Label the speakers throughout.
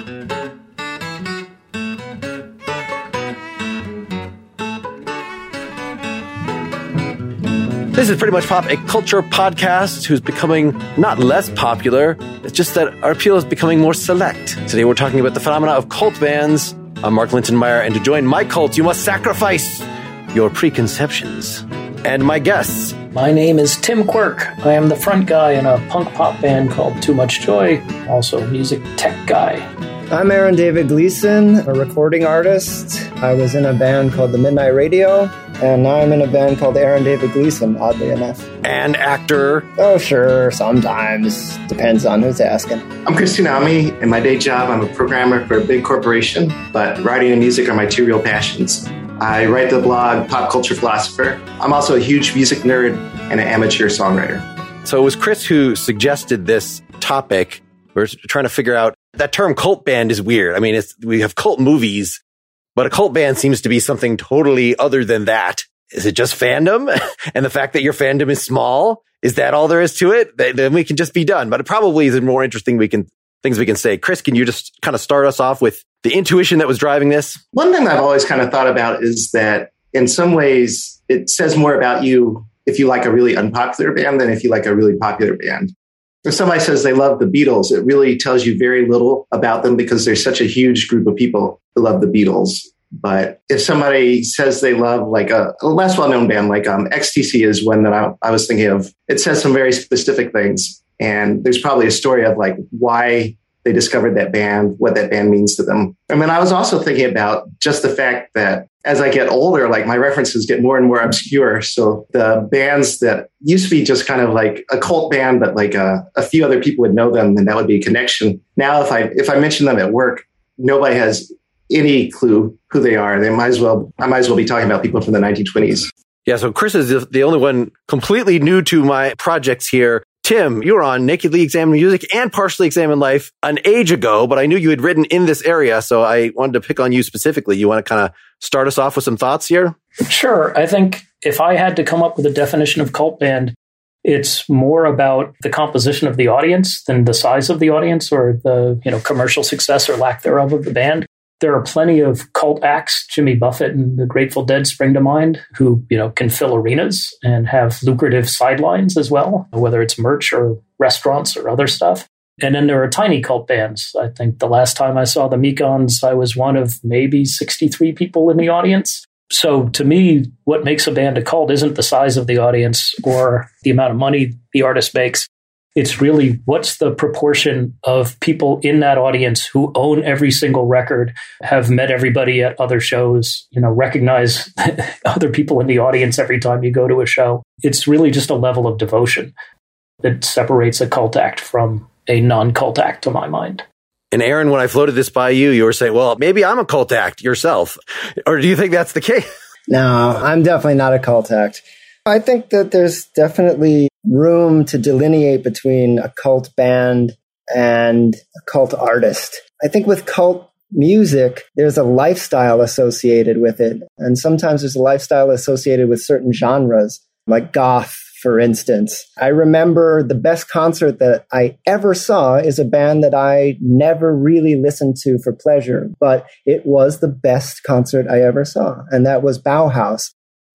Speaker 1: This is Pretty Much Pop, a culture podcast who's becoming not less popular. It's just that our appeal is becoming more select. Today we're talking about the phenomena of cult bands. I'm Mark Linton Meyer, and to join my cult, you must sacrifice your preconceptions. And my guests.
Speaker 2: My name is Tim Quirk. I am the front guy in a punk pop band called Too Much Joy, also a music tech guy.
Speaker 3: I'm Aaron David Gleason, a recording artist. I was in a band called The Midnight Radio, and now I'm in a band called Aaron David Gleason, oddly enough.
Speaker 1: And actor.
Speaker 3: Oh, sure, sometimes. Depends on who's asking.
Speaker 4: I'm Christine Ami. In my day job, I'm a programmer for a big corporation, but writing and music are my two real passions. I write the blog Pop Culture Philosopher. I'm also a huge music nerd and an amateur songwriter.
Speaker 1: So it was Chris who suggested this topic. We're trying to figure out, that term cult band is weird. I mean, we have cult movies, but a cult band seems to be something totally other than that. Is it just fandom? And the fact that your fandom is small, is that all there is to it? Then we can just be done. But it probably is more interesting things we can say. Chris, can you just kind of start us off with the intuition that was driving this?
Speaker 4: One thing I've always kind of thought about is that in some ways it says more about you if you like a really unpopular band than if you like a really popular band. If somebody says they love the Beatles, it really tells you very little about them because there's such a huge group of people who love the Beatles. But if somebody says they love like a less well-known band, like XTC is one that I was thinking of, it says some very specific things. And there's probably a story of like why they discovered that band, what that band means to them. I mean, I was also thinking about just the fact that as I get older, like my references get more and more obscure. So the bands that used to be just kind of like a cult band, but like a few other people would know them, and that would be a connection. Now, if I mention them at work, nobody has any clue who they are. I might as well be talking about people from the 1920s.
Speaker 1: Yeah, so Chris is the only one completely new to my projects here. Tim, you were on Nakedly Examined Music and Partially Examined Life an age ago, but I knew you had written in this area, so I wanted to pick on you specifically. You want to kind of start us off with some thoughts here?
Speaker 2: Sure. I think if I had to come up with a definition of cult band, it's more about the composition of the audience than the size of the audience or the commercial success or lack thereof of the band. There are plenty of cult acts, Jimmy Buffett and the Grateful Dead spring to mind, who, can fill arenas and have lucrative sidelines as well, whether it's merch or restaurants or other stuff. And then there are tiny cult bands. I think the last time I saw the Mekons, I was one of maybe 63 people in the audience. So to me, what makes a band a cult isn't the size of the audience or the amount of money the artist makes. It's really what's the proportion of people in that audience who own every single record, have met everybody at other shows, recognize other people in the audience every time you go to a show. It's really just a level of devotion that separates a cult act from a non-cult act to my mind.
Speaker 1: And Aaron, when I floated this by you, you were saying, well, maybe I'm a cult act yourself. Or do you think that's the case?
Speaker 3: No, I'm definitely not a cult act. I think that there's definitely room to delineate between a cult band and a cult artist. I think with cult music, there's a lifestyle associated with it. And sometimes there's a lifestyle associated with certain genres, like goth, for instance. I remember the best concert that I ever saw is a band that I never really listened to for pleasure, but it was the best concert I ever saw. And that was Bauhaus.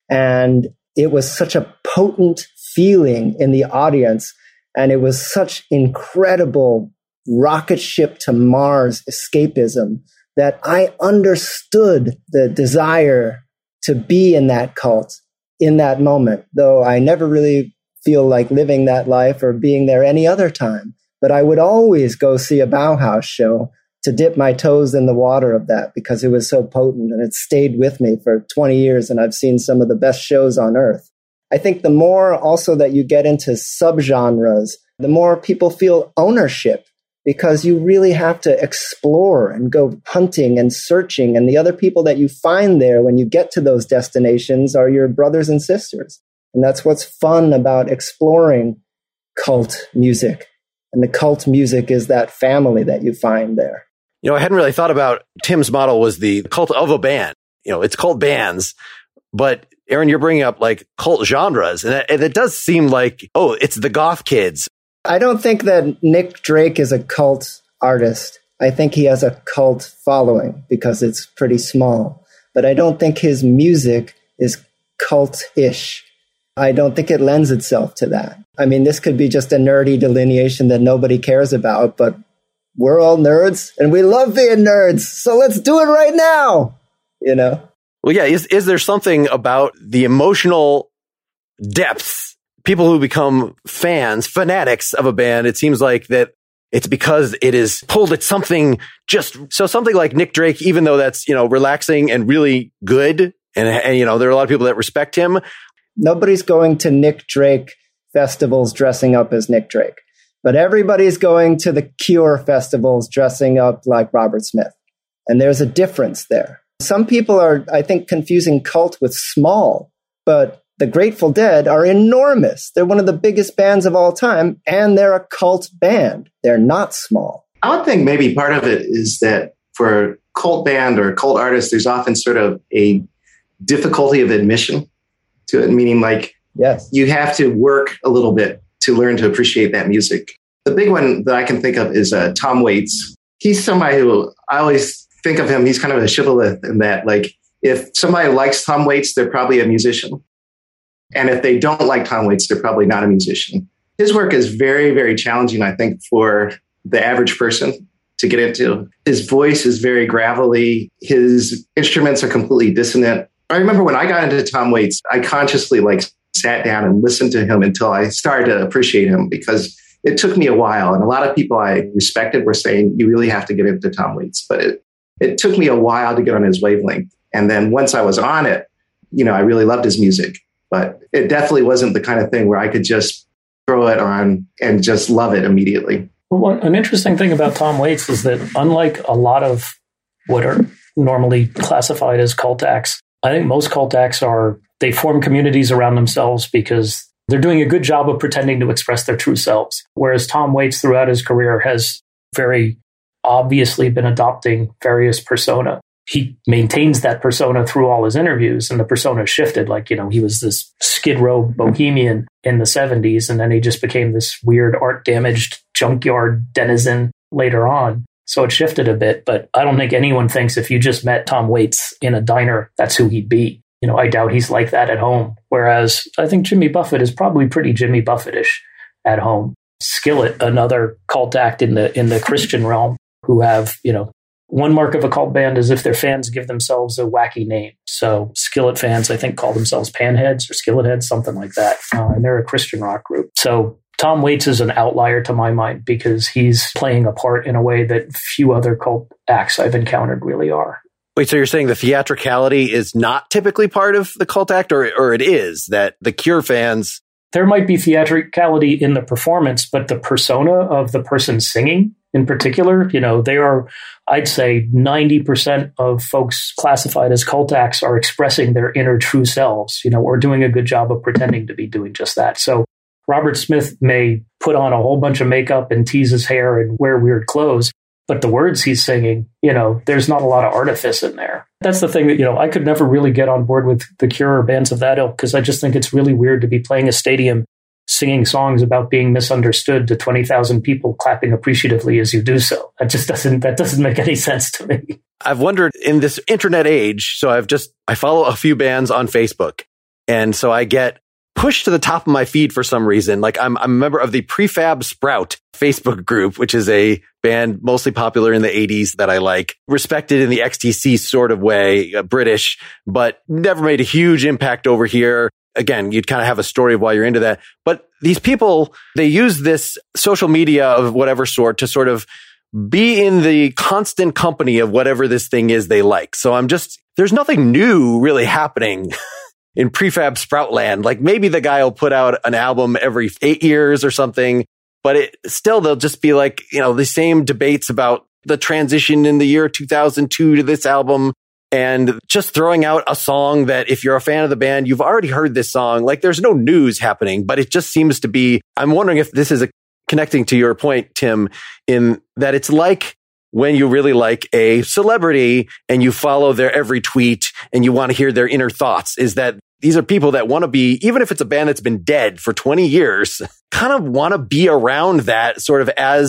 Speaker 3: And it was such a potent feeling in the audience, and it was such incredible rocket ship to Mars escapism that I understood the desire to be in that cult in that moment, though I never really feel like living that life or being there any other time. But I would always go see a Bauhaus show to dip my toes in the water of that because it was so potent, and it stayed with me for 20 years, and I've seen some of the best shows on earth. I think the more also that you get into subgenres, the more people feel ownership because you really have to explore and go hunting and searching. And the other people that you find there when you get to those destinations are your brothers and sisters. And that's what's fun about exploring cult music. And the cult music is that family that you find there.
Speaker 1: I hadn't really thought about Tim's model was the cult of a band. It's called bands, but Aaron, you're bringing up like cult genres, and it does seem like, it's the goth kids.
Speaker 3: I don't think that Nick Drake is a cult artist. I think he has a cult following because it's pretty small. But I don't think his music is cult-ish. I don't think it lends itself to that. I mean, this could be just a nerdy delineation that nobody cares about, but we're all nerds and we love being nerds. So let's do it right now, you know?
Speaker 1: Well, yeah. Is there something about the emotional depths, people who become fanatics of a band? It seems like that it's because it is pulled at something something like Nick Drake, even though that's, relaxing and really good. And, there are a lot of people that respect him.
Speaker 3: Nobody's going to Nick Drake festivals dressing up as Nick Drake, but everybody's going to the Cure festivals dressing up like Robert Smith. And there's a difference there. Some people are, I think, confusing cult with small, but the Grateful Dead are enormous. They're one of the biggest bands of all time, and they're a cult band. They're not small.
Speaker 4: I would think maybe part of it is that for a cult band or cult artist, there's often sort of a difficulty of admission to it, meaning like,
Speaker 3: yes,
Speaker 4: you have to work a little bit to learn to appreciate that music. The big one that I can think of is Tom Waits. He's somebody who I always think of him. He's kind of a shibboleth in that, like, if somebody likes Tom Waits, they're probably a musician. And if they don't like Tom Waits, they're probably not a musician. His work is very, very challenging, I think, for the average person to get into. His voice is very gravelly. His instruments are completely dissonant. I remember when I got into Tom Waits, I consciously sat down and listened to him until I started to appreciate him, because it took me a while. And a lot of people I respected were saying, you really have to get into Tom Waits. But it took me a while to get on his wavelength. And then once I was on it, I really loved his music. But it definitely wasn't the kind of thing where I could just throw it on and just love it immediately.
Speaker 2: Well, an interesting thing about Tom Waits is that unlike a lot of what are normally classified as cult acts, I think most cult acts they form communities around themselves because they're doing a good job of pretending to express their true selves. Whereas Tom Waits throughout his career has very obviously been adopting various persona. He maintains that persona through all his interviews, and the persona shifted. He was this Skid Row bohemian in the 70s, and then he just became this weird art-damaged junkyard denizen later on. So it shifted a bit, but I don't think anyone thinks if you just met Tom Waits in a diner, that's who he'd be. I doubt he's like that at home. Whereas I think Jimmy Buffett is probably pretty Jimmy Buffett-ish at home. Skillet, another cult act in the Christian realm, who have, one mark of a cult band is if their fans give themselves a wacky name. So Skillet fans, I think, call themselves Panheads or Skillet Heads, something like that. And they're a Christian rock group. So Tom Waits is an outlier to my mind because he's playing a part in a way that few other cult acts I've encountered really are.
Speaker 1: Wait, so you're saying the theatricality is not typically part of the cult act, or it is that the Cure fans...
Speaker 2: There might be theatricality in the performance, but the persona of the person singing in particular, they are, I'd say 90% of folks classified as cult acts are expressing their inner true selves, or doing a good job of pretending to be doing just that. So Robert Smith may put on a whole bunch of makeup and tease his hair and wear weird clothes, but the words he's singing, there's not a lot of artifice in there. That's the thing that, I could never really get on board with the Cure or bands of that ilk, because I just think it's really weird to be playing a stadium singing songs about being misunderstood to 20,000 people clapping appreciatively as you do so. That doesn't make any sense to me.
Speaker 1: I've wondered in this internet age, so I follow a few bands on Facebook, and so I get pushed to the top of my feed for some reason. Like I'm a member of the Prefab Sprout Facebook group, which is a band mostly popular in the 80s that I like, respected in the XTC sort of way, British, but never made a huge impact over here. Again, you'd kind of have a story of why you're into that. But these people, they use this social media of whatever sort to sort of be in the constant company of whatever this thing is they like. So there's nothing new really happening in Prefab Sproutland. Like maybe the guy will put out an album every 8 years or something, but they'll just be like, the same debates about the transition in the year 2002 to this album, and just throwing out a song that if you're a fan of the band, you've already heard this song. Like there's no news happening, but it just seems to be, I'm wondering if this is connecting to your point, Tim, in that it's like when you really like a celebrity and you follow their every tweet and you want to hear their inner thoughts, is that these are people that want to be, even if it's a band that's been dead for 20 years, kind of want to be around that sort of as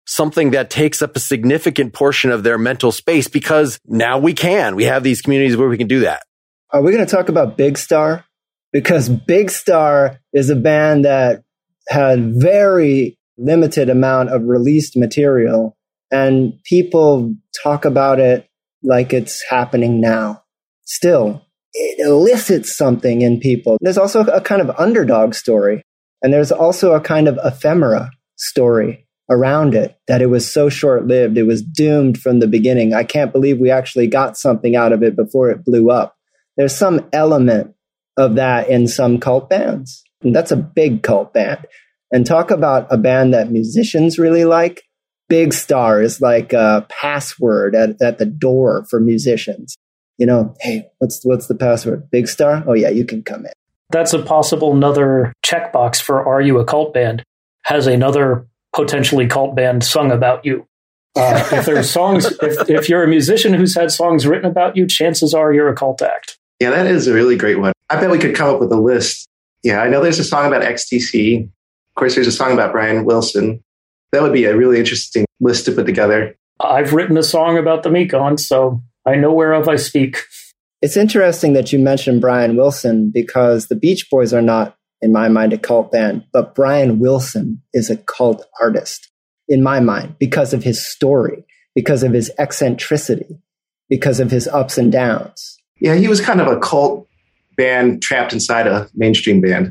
Speaker 1: something that takes up a significant portion of their mental space, because now we have these communities where we can do that.
Speaker 3: Are we going to talk about Big Star? Because Big Star is a band that had very limited amount of released material, and people talk about it like it's happening now. Still, it elicits something in people. There's also a kind of underdog story, and there's also a kind of ephemera story around it, that it was so short-lived. It was doomed from the beginning. I can't believe we actually got something out of it before it blew up. There's some element of that in some cult bands. And that's a big cult band. And talk about a band that musicians really like. Big Star is like a password at the door for musicians. You know, hey, what's the password? Big Star? Oh yeah, you can come in.
Speaker 2: That's a possible another checkbox for Are You a Cult Band? Has another potentially cult band sung about you. If there's songs, if you're a musician who's had songs written about you, chances are you're a cult act.
Speaker 4: Yeah, that is a really great one. I bet we could come up with a list. Yeah, I know there's a song about XTC. Of course, there's a song about Brian Wilson. That would be a really interesting list to put together.
Speaker 2: I've written a song about the Mekons, so I know whereof I speak.
Speaker 3: It's interesting that you mentioned Brian Wilson, because the Beach Boys are not, in my mind, a cult band, but Brian Wilson is a cult artist, in my mind, because of his story, because of his eccentricity, because of his ups and downs.
Speaker 4: Yeah, he was kind of a cult band trapped inside a mainstream band.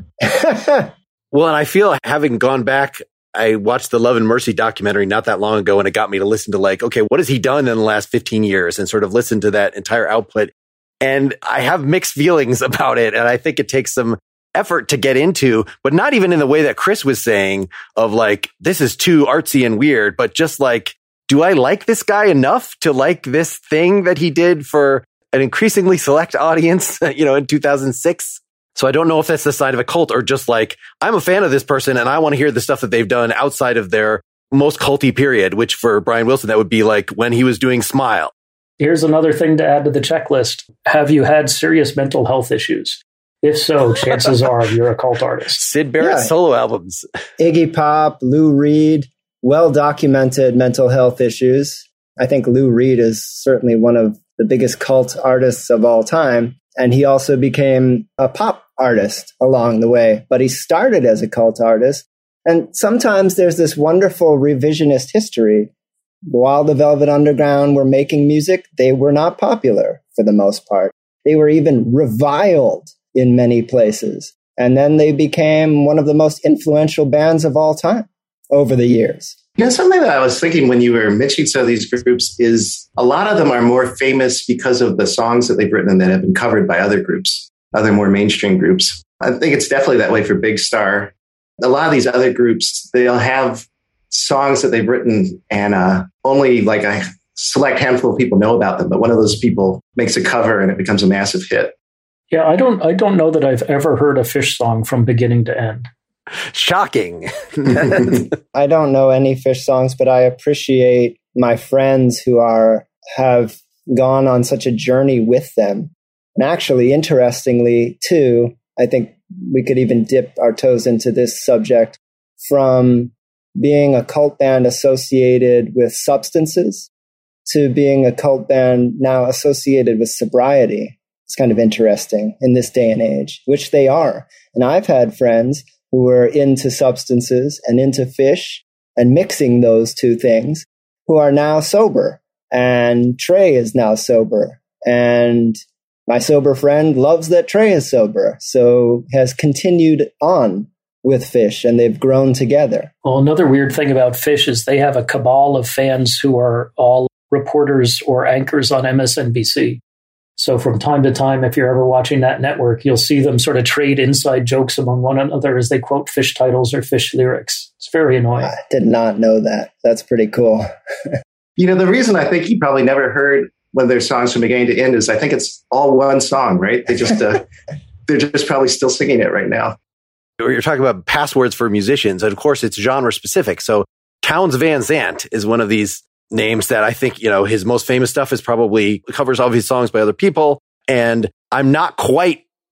Speaker 1: Well, and I feel, having gone back, I watched the Love and Mercy documentary not that long ago, and it got me to listen to, like, okay, what has he done in the last 15 years, and sort of listen to that entire output. And I have mixed feelings about it, and I think it takes some effort to get into, but not even in the way that Chris was saying of like, this is too artsy and weird, but just like, do I like this guy enough to like this thing that he did for an increasingly select audience, in 2006? So I don't know if that's the sign of a cult, or just like, I'm a fan of this person and I want to hear the stuff that they've done outside of their most culty period, which for Brian Wilson, that would be like when he was doing Smile.
Speaker 2: Here's another thing to add to the checklist. Have you had serious mental health issues? If so, chances are you're a cult artist.
Speaker 1: Syd Barrett's solo albums.
Speaker 3: Iggy Pop, Lou Reed, well-documented mental health issues. I think Lou Reed is certainly one of the biggest cult artists of all time. And he also became a pop artist along the way. But he started as a cult artist. And sometimes there's this wonderful revisionist history. While the Velvet Underground were making music, they were not popular for the most part. They were even reviled in many places. And then they became one of the most influential bands of all time over the years.
Speaker 4: Something that I was thinking when you were mentioning some of these groups is a lot of them are more famous because of the songs that they've written and that have been covered by other groups, other more mainstream groups. I think it's definitely that way for Big Star. A lot of these other groups, they'll have songs that they've written and only like a select handful of people know about them, but one of those people makes a cover and it becomes a massive hit.
Speaker 2: Yeah, I don't know that I've ever heard a Fish song from beginning to end.
Speaker 1: Shocking.
Speaker 3: I don't know any Fish songs, but I appreciate my friends who have gone on such a journey with them. And actually, interestingly, too, I think we could even dip our toes into this subject, from being a cult band associated with substances to being a cult band now associated with sobriety. It's kind of interesting in this day and age, which they are. And I've had friends who were into substances and into Fish and mixing those two things, who are now sober. And Trey is now sober. And my sober friend loves that Trey is sober, so has continued on with Fish, and they've grown together.
Speaker 2: Well, another weird thing about Fish is they have a cabal of fans who are all reporters or anchors on MSNBC. So from time to time, if you're ever watching that network, you'll see them sort of trade inside jokes among one another as they quote Fish titles or Fish lyrics. It's very annoying.
Speaker 3: I did not know that. That's pretty cool.
Speaker 4: The reason I think you probably never heard one of their songs from beginning to end is I think it's all one song, right? They just they're just probably still singing it right now.
Speaker 1: You're talking about passwords for musicians, and of course it's genre specific. So Townes Van Zandt is one of these names that I think, his most famous stuff is probably covers all of his songs by other people. And I'm not quite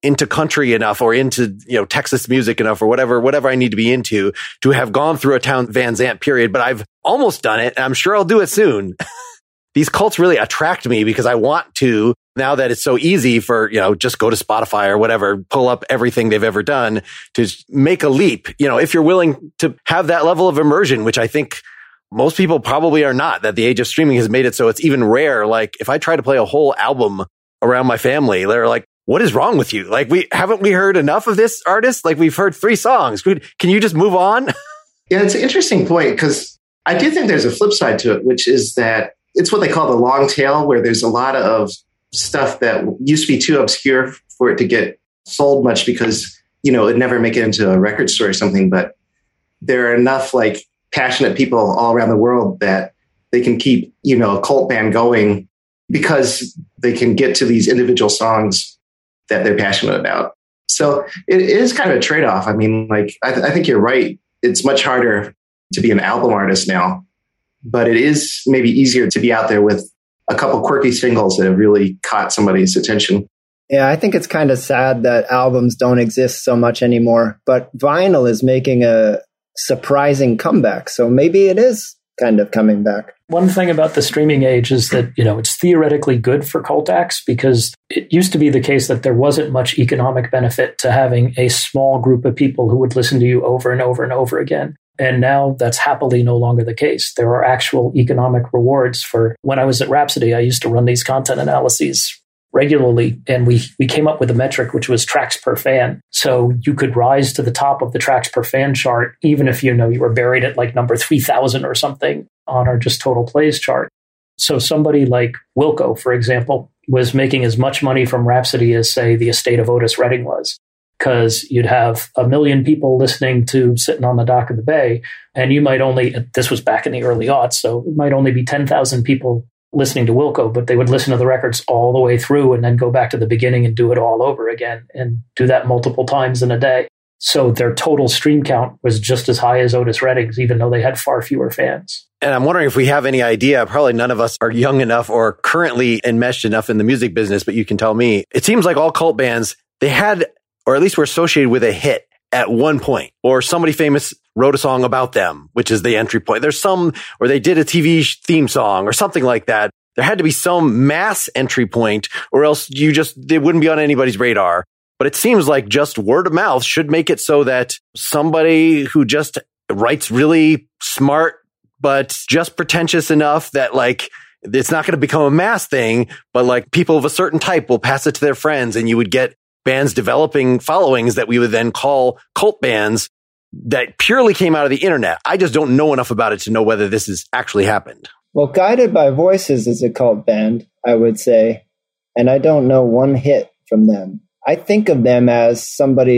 Speaker 1: into country enough or into, Texas music enough or whatever I need to be into to have gone through a Townes Van Zandt period, but I've almost done it and I'm sure I'll do it soon. These cults really attract me because I want to, now that it's so easy for, just go to Spotify or whatever, pull up everything they've ever done to make a leap. If you're willing to have that level of immersion, which I think most people probably are not, that the age of streaming has made it so it's even rare. Like if I try to play a whole album around my family, they're like, what is wrong with you? Like haven't we heard enough of this artist? Like we've heard 3 songs. Can you just move on?
Speaker 4: Yeah, it's an interesting point because I do think there's a flip side to it, which is that it's what they call the long tail, where there's a lot of stuff that used to be too obscure for it to get sold much because, it'd never make it into a record store or something. But there are enough like passionate people all around the world that they can keep, a cult band going because they can get to these individual songs that they're passionate about. So it is kind of a trade-off. I mean, like, I think you're right. It's much harder to be an album artist now, but it is maybe easier to be out there with a couple quirky singles that have really caught somebody's attention.
Speaker 3: Yeah, I think it's kind of sad that albums don't exist so much anymore, but vinyl is making a surprising comeback. So maybe it is kind of coming back.
Speaker 2: One thing about the streaming age is that, it's theoretically good for cult acts because it used to be the case that there wasn't much economic benefit to having a small group of people who would listen to you over and over and over again. And now that's happily no longer the case. There are actual economic rewards for, when I was at Rhapsody, I used to run these content analyses regularly, and we came up with a metric which was tracks per fan. So you could rise to the top of the tracks per fan chart, even if you were buried at like number 3,000 or something on our just total plays chart. So somebody like Wilco, for example, was making as much money from Rhapsody as, say, the estate of Otis Redding was. Because you'd have 1 million people listening to Sitting on the Dock of the Bay, and you might only, this was back in the early aughts, so it might only be 10,000 people listening to Wilco, but they would listen to the records all the way through and then go back to the beginning and do it all over again and do that multiple times in a day. So their total stream count was just as high as Otis Redding's, even though they had far fewer fans.
Speaker 1: And I'm wondering if we have any idea, probably none of us are young enough or currently enmeshed enough in the music business, but you can tell me. It seems like all cult bands, they had, or at least were associated with a hit at one point, or somebody famous wrote a song about them, which is the entry point. There's some, or they did a TV theme song or something like that. There had to be some mass entry point, or else they wouldn't be on anybody's radar. But it seems like just word of mouth should make it so that somebody who just writes really smart, but just pretentious enough that like, it's not going to become a mass thing, but like people of a certain type will pass it to their friends, and you would get bands developing followings that we would then call cult bands that purely came out of the internet. I just don't know enough about it to know whether this has actually happened.
Speaker 3: Well, Guided by Voices is a cult band, I would say, and I don't know one hit from them. I think of them as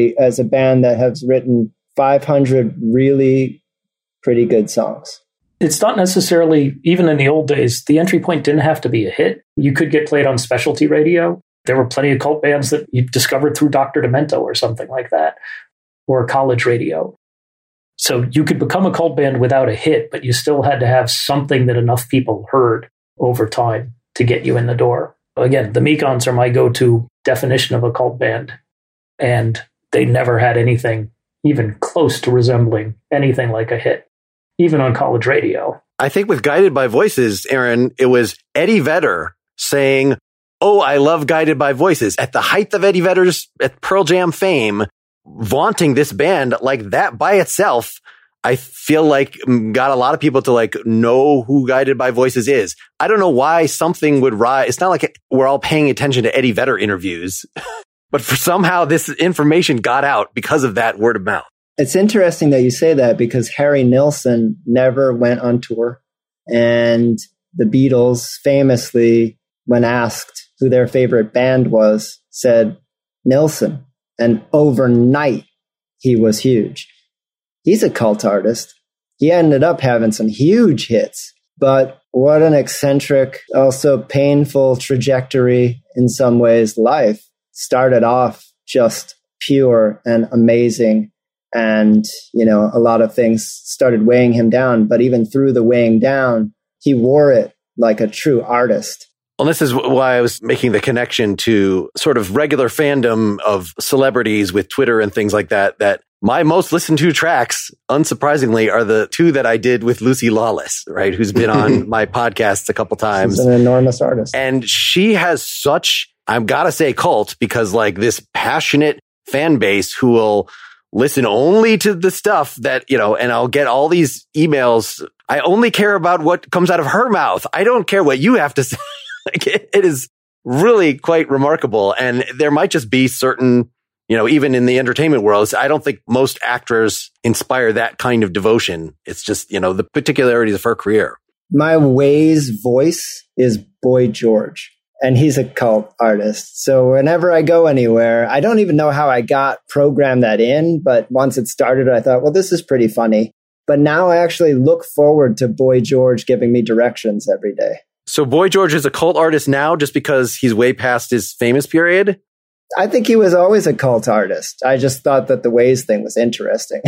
Speaker 3: a band that has written 500 really pretty good songs.
Speaker 2: It's not necessarily, even in the old days, the entry point didn't have to be a hit. You could get played on specialty radio. There were plenty of cult bands that you discovered through Dr. Demento or something like that, or college radio. So you could become a cult band without a hit, but you still had to have something that enough people heard over time to get you in the door. Again, the Mekons are my go-to definition of a cult band, and they never had anything even close to resembling anything like a hit, even on college radio.
Speaker 1: I think with Guided by Voices, Aaron, it was Eddie Vedder saying, "Oh, I love Guided by Voices." At the height of Eddie Vedder's Pearl Jam fame, vaunting this band like that by itself, I feel like got a lot of people to like know who Guided by Voices is. I don't know why something would rise. It's not like we're all paying attention to Eddie Vedder interviews, but somehow this information got out because of that word of mouth.
Speaker 3: It's interesting that you say that because Harry Nilsson never went on tour, and the Beatles famously, when asked who their favorite band was, said Nilsson. And overnight, he was huge. He's a cult artist. He ended up having some huge hits. But what an eccentric, also painful trajectory in some ways life. Started off just pure and amazing. And, a lot of things started weighing him down. But even through the weighing down, he wore it like a true artist.
Speaker 1: Well, this is why I was making the connection to sort of regular fandom of celebrities with Twitter and things like that, that my most listened to tracks, unsurprisingly, are the two that I did with Lucy Lawless, right? Who's been on my podcasts a couple times.
Speaker 3: She's an enormous artist.
Speaker 1: And she has such, I've got to say cult, because like this passionate fan base who will listen only to the stuff that, you know, and I'll get all these emails. I only care about what comes out of her mouth. I don't care what you have to say. Like it is really quite remarkable. And there might just be certain, you know, even in the entertainment world, I don't think most actors inspire that kind of devotion. It's just, you know, the particularities of her career.
Speaker 3: My Waze voice is Boy George, and he's a cult artist. So whenever I go anywhere, I don't even know how I got programmed that in, but once it started, I thought, well, this is pretty funny. But now I actually look forward to Boy George giving me directions every day.
Speaker 1: So Boy George is a cult artist now just because he's way past his famous period?
Speaker 3: I think he was always a cult artist. I just thought that the Waze thing was interesting.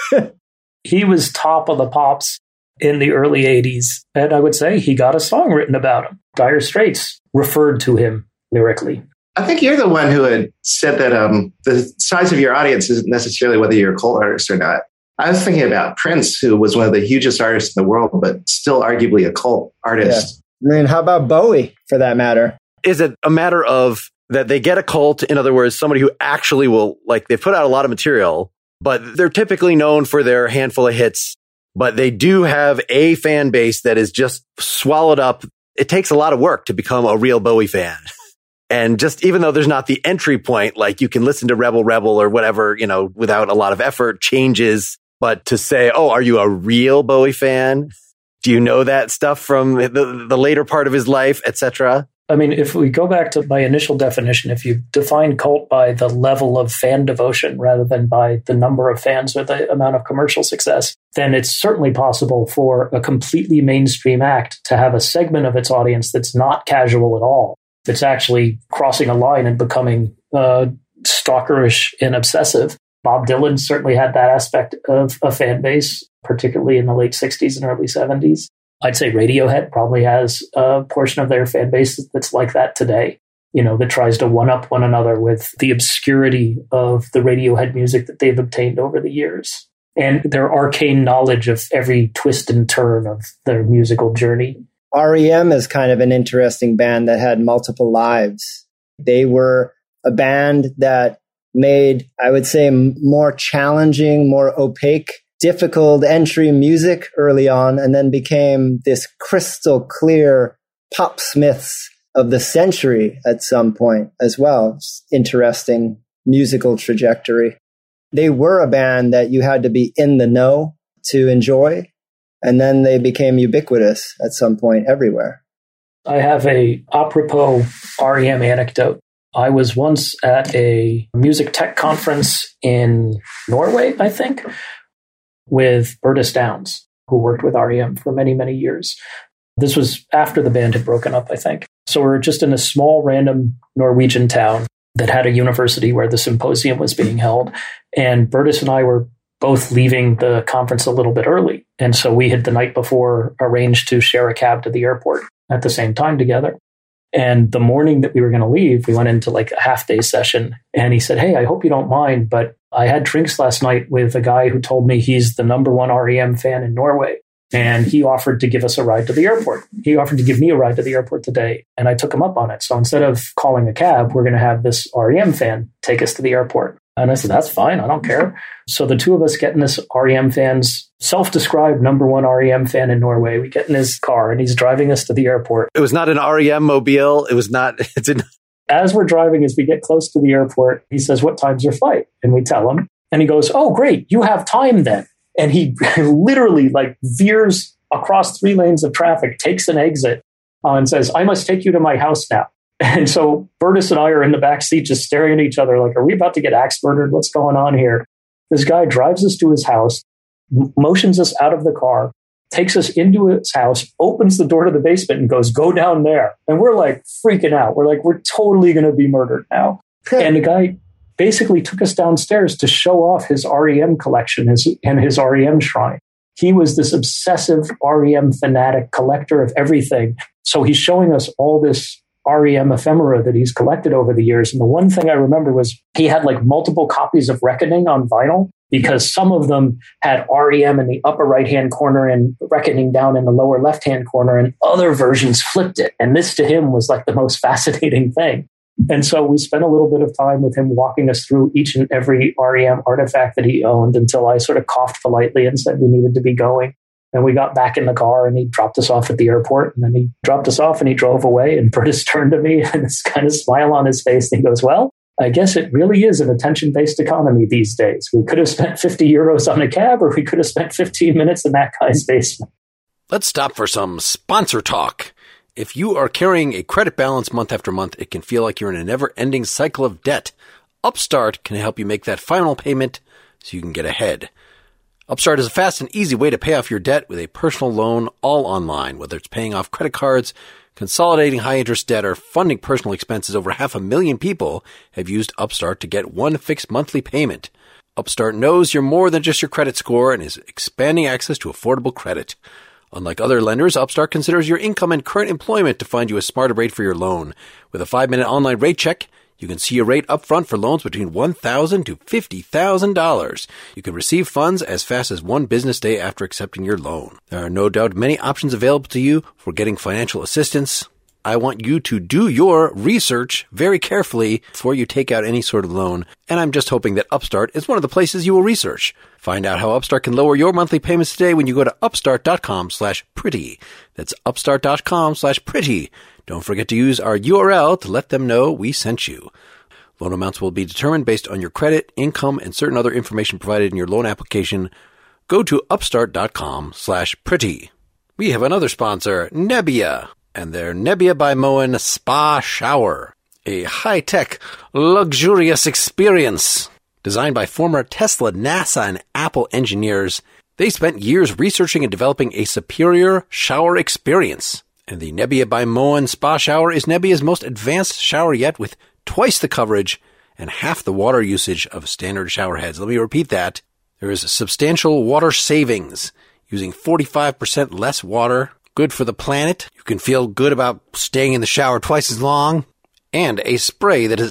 Speaker 2: He was top of the pops in the early 80s. And I would say he got a song written about him. Dire Straits referred to him lyrically.
Speaker 4: I think you're the one who had said that the size of your audience isn't necessarily whether you're a cult artist or not. I was thinking about Prince, who was one of the hugest artists in the world, but still arguably a cult artist.
Speaker 3: Yeah. I mean, how about Bowie, for that matter?
Speaker 1: Is it a matter of that they get a cult? In other words, somebody who actually will, like, they've put out a lot of material, but they're typically known for their handful of hits, but they do have a fan base that is just swallowed up. It takes a lot of work to become a real Bowie fan. And just even though there's not the entry point, like you can listen to Rebel Rebel or whatever, you know, without a lot of effort, changes. But to say, oh, are you a real Bowie fan? Do you know that stuff from the later part of his life, etc.?
Speaker 2: I mean, if we go back to my initial definition, if you define cult by the level of fan devotion rather than by the number of fans or the amount of commercial success, then it's certainly possible for a completely mainstream act to have a segment of its audience that's not casual at all. That's actually crossing a line and becoming stalkerish and obsessive. Bob Dylan certainly had that aspect of a fan base, particularly in the late 60s and early 70s. I'd say Radiohead probably has a portion of their fan base that's like that today, you know, that tries to one-up one another with the obscurity of the Radiohead music that they've obtained over the years and their arcane knowledge of every twist and turn of their musical journey.
Speaker 3: REM is kind of an interesting band that had multiple lives. They were a band that made, I would say, more challenging, more opaque, difficult entry music early on, and then became this crystal clear pop smiths of the century at some point as well. It's interesting musical trajectory. They were a band that you had to be in the know to enjoy, and then they became ubiquitous at some point everywhere.
Speaker 2: I have a apropos REM anecdote. I was once at a music tech conference in Norway, I think, with Bertus Downs, who worked with REM for many, many years. This was after the band had broken up, I think. So we were just in a small random Norwegian town that had a university where the symposium was being held. And Bertus and I were both leaving the conference a little bit early. And so we had the night before arranged to share a cab to the airport at the same time together. And the morning that we were going to leave, we went into like a half-day session. And he said, hey, I hope you don't mind, but I had drinks last night with a guy who told me he's the number one REM fan in Norway. And he offered to give us a ride to the airport. He offered to give me a ride to the airport today. And I took him up on it. So instead of calling a cab, we're going to have this REM fan take us to the airport. And I said, that's fine. I don't care. So the two of us get in this REM fan's self-described number one REM fan in Norway. We get in his car and he's driving us to the airport.
Speaker 1: It was not an REM mobile. It was not.
Speaker 2: As we're driving, as we get close to the airport, he says, what time's your flight? And we tell him. And he goes, oh, great. You have time then. And he literally like veers across 3 lanes of traffic, takes an exit and says, I must take you to my house now. And so Bertus and I are in the back seat just staring at each other like, are we about to get axe murdered? What's going on here? This guy drives us to his house, motions us out of the car, takes us into his house, opens the door to the basement and goes, go down there. And we're like freaking out. We're like, we're totally going to be murdered now. And the guy basically took us downstairs to show off his REM collection and his REM shrine. He was this obsessive REM fanatic collector of everything. So he's showing us all this REM ephemera that he's collected over the years. And the one thing I remember was he had like multiple copies of Reckoning on vinyl, because some of them had REM in the upper right-hand corner and Reckoning down in the lower left-hand corner, and other versions flipped it. And this to him was like the most fascinating thing. And so we spent a little bit of time with him walking us through each and every REM artifact that he owned until I sort of coughed politely and said we needed to be going. And we got back in the car and he dropped us off at the airport. And then he dropped us off and he drove away. And Curtis turned to me and this kind of smile on his face. And he goes, well, I guess it really is an attention-based economy these days. We could have spent 50 euros on a cab, or we could have spent 15 minutes in that guy's basement.
Speaker 5: Let's stop for some sponsor talk. If you are carrying a credit balance month after month, it can feel like you're in a never-ending cycle of debt. Upstart can help you make that final payment so you can get ahead. Upstart is a fast and easy way to pay off your debt with a personal loan all online, whether it's paying off credit cards, consolidating high-interest debt, or funding personal expenses. Over 500,000 people have used Upstart to get one fixed monthly payment. Upstart knows you're more than just your credit score and is expanding access to affordable credit. Unlike other lenders, Upstart considers your income and current employment to find you a smarter rate for your loan. With a 5-minute online rate check, you can see your rate upfront for loans between $1,000 to $50,000. You can receive funds as fast as one business day after accepting your loan. There are no doubt many options available to you for getting financial assistance. I want you to do your research very carefully before you take out any sort of loan, and I'm just hoping that Upstart is one of the places you will research. Find out how Upstart can lower your monthly payments today when you go to upstart.com/pretty. That's upstart.com/pretty. Don't forget to use our URL to let them know we sent you. Loan amounts will be determined based on your credit, income, and certain other information provided in your loan application. Go to upstart.com/pretty. We have another sponsor, Nebia, and their Nebia by Moen Spa Shower, a high-tech, luxurious experience. Designed by former Tesla, NASA, and Apple engineers, they spent years researching and developing a superior shower experience. And the Nebia by Moen Spa Shower is Nebia's most advanced shower yet, with twice the coverage and half the water usage of standard shower heads. Let me repeat that. There is substantial water savings, using 45% less water. Good for the planet. You can feel good about staying in the shower twice as long. And a spray that is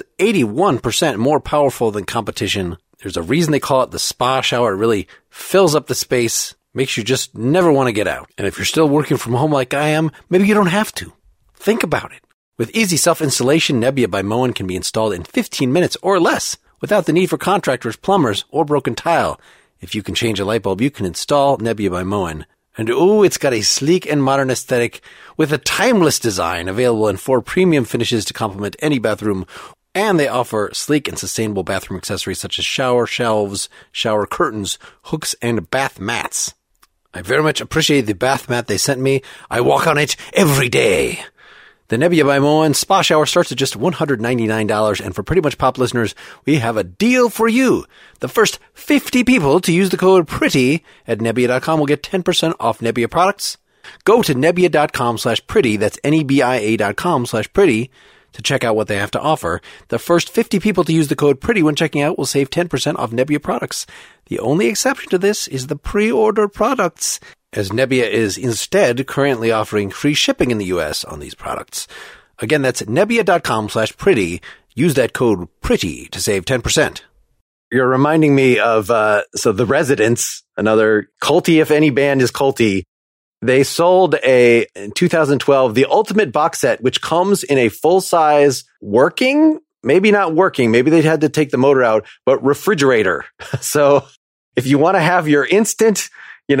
Speaker 5: 81% more powerful than competition. There's a reason they call it the spa shower. It really fills up the space, makes you just never want to get out. And if you're still working from home like I am, maybe you don't have to. Think about it. With easy self-installation, Nebia by Moen can be installed in 15 minutes or less without the need for contractors, plumbers, or broken tile. If you can change a light bulb, you can install Nebia by Moen. And it's got a sleek and modern aesthetic with a timeless design, available in 4 premium finishes to complement any bathroom. And they offer sleek and sustainable bathroom accessories such as shower shelves, shower curtains, hooks, and bath mats. I very much appreciate the bath mat they sent me. I walk on it every day. The Nebia by Moen Spa Shower starts at just $199, and for Pretty Much Pop listeners, we have a deal for you. The first 50 people to use the code PRETTY at Nebia.com will get 10% off Nebia products. Go to Nebia.com/pretty, that's Nebia.com/pretty, to check out what they have to offer. The first 50 people to use the code PRETTY when checking out will save 10% off Nebia products. The only exception to this is the pre-order products, as Nebia is instead currently offering free shipping in the U.S. on these products. Again, that's Nebia.com/pretty. Use that code PRETTY to save 10%.
Speaker 1: You're reminding me of, The Residents, another culty, if any band is culty. They sold in 2012, the Ultimate box set, which comes in a full-size working, maybe not working, maybe they had to take the motor out, but refrigerator. So if you want to have your instant,